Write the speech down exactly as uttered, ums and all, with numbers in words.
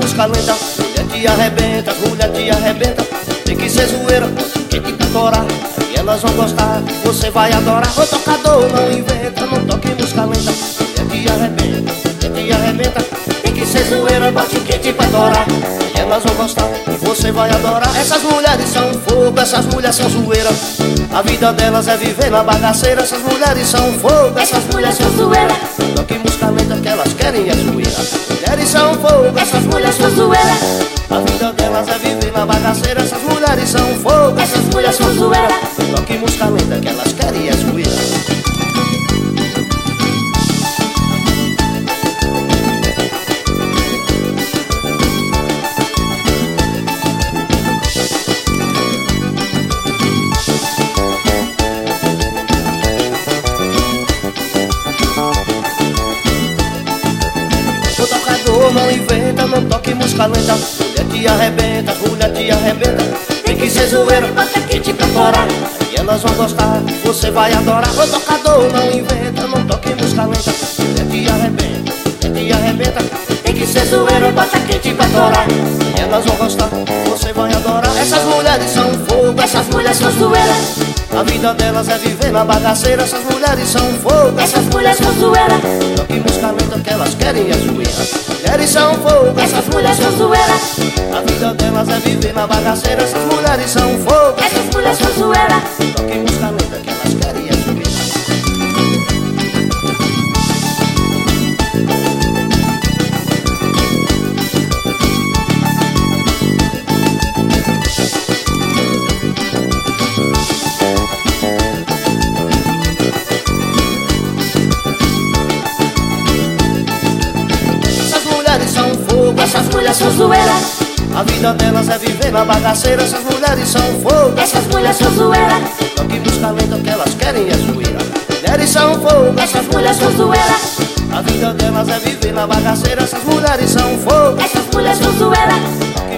música lenta. Mulher que arrebenta, mulher que arrebenta. Tem que ser zoeira, tem que cantorar. Aí elas vão gostar, você vai adorar. O tocador não inventa, não toque música lenta. Mulher que arrebenta, mulher que arrebenta. Tem que ser zoeira, bate quente pra adorar. Aí elas vão gostar, você vai adorar. Essas mulheres são fogo, essas mulheres são zoeira. A vida delas é viver na bagaceira. Essas mulheres são fogo, essas mulheres são zoeira. Toque música lenta que elas querem é zoeira. Mulheres são fogo, essas mulheres são zoeira. A vida delas é viver na bagaceira. Essas mulheres são fogo, essas mulheres são zoeira. Toque música lenta que elas querem é zoeira. O tocador não inventa, não toque música lenta. Mulher que arrebenta, mulher que arrebenta. Tem que ser zoeira, bota quente pra torar. Aí elas vão gostar, você vai adorar. O tocador não inventa, não toque música lenta. Mulher que arrebenta, mulher que arrebenta. Tem que ser zoeira, bota quente pra torar. Aí elas vão gostar, você vai adorar. Essas mulheres são fogo, essas mulheres são zoeira. A vida delas é viver na bagaceira. Essas mulheres são fogo, essas mulheres são zoeira. Toque música lenta que elas querem é zoeira. Mulheres são fogo, essas mulheres são zoeira. A vida delas é viver na bagaceira. Essas mulheres são fogo, essas mulheres são zoeira. Toque música lenta que elas querem é zoeira. Essas mulheres são zoeira. A vida delas é viver na bagaceira. Essas mulheres são fogo, essas mulheres são zoeira. Toque música lenta que elas querem é zoeira. Mulheres são fogo, essas mulheres são zoeira. A vida delas é viver na bagaceira. Essas mulheres são fogo, essas mulheres são zoeira.